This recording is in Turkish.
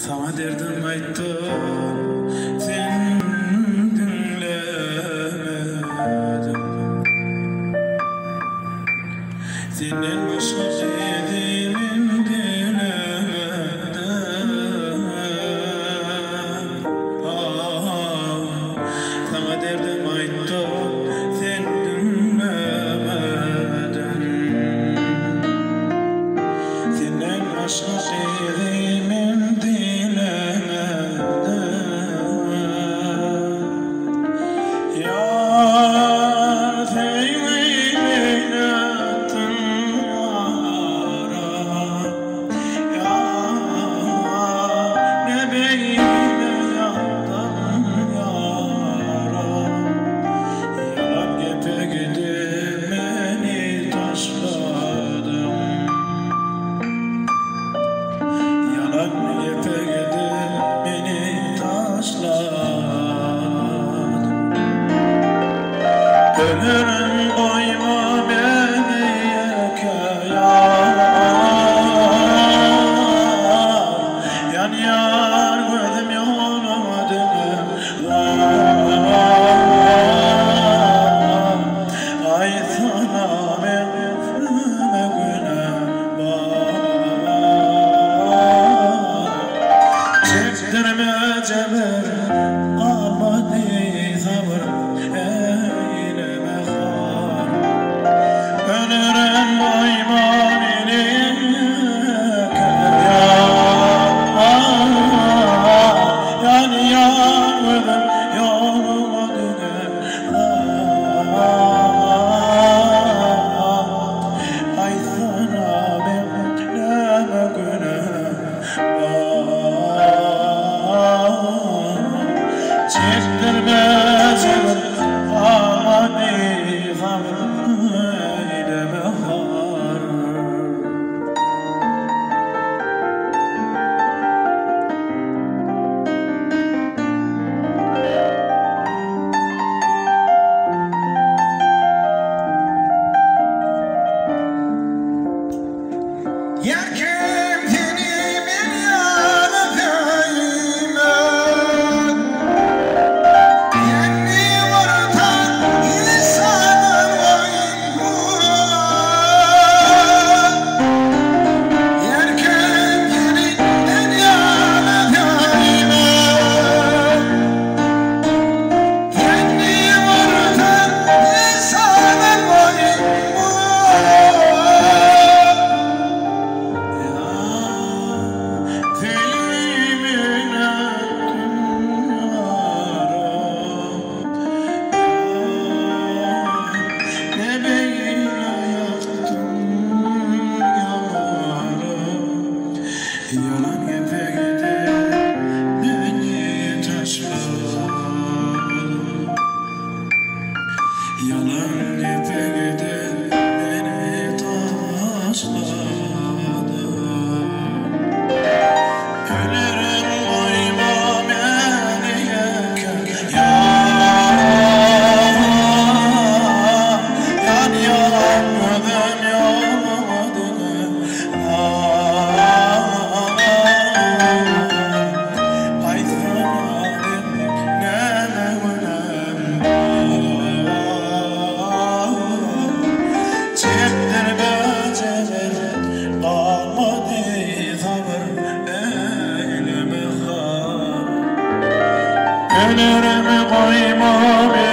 Sana derdim ayttım, sen dinlemedin. Senin başka dediğimin dinlemedin. Sana derdim ayttım, sen dinlemedin. Senin başka dediğimin ölürüm koyma beni yakaya. Yan yar gözüm yoluma ay sana memnunme günem çektirme cebir almadı sabır. Ölürüm koyma beni yakaya. Yan yandım yoluma döner. Ay sana memnunme günem çektirme cebir almadı sabır. Yalan gepegide beni taşladı. Yalan gepegide beni taşladı. Ölürüm koyma beni yakaya. Yan yalan gözüm yoluma döner. Ölürüm koyma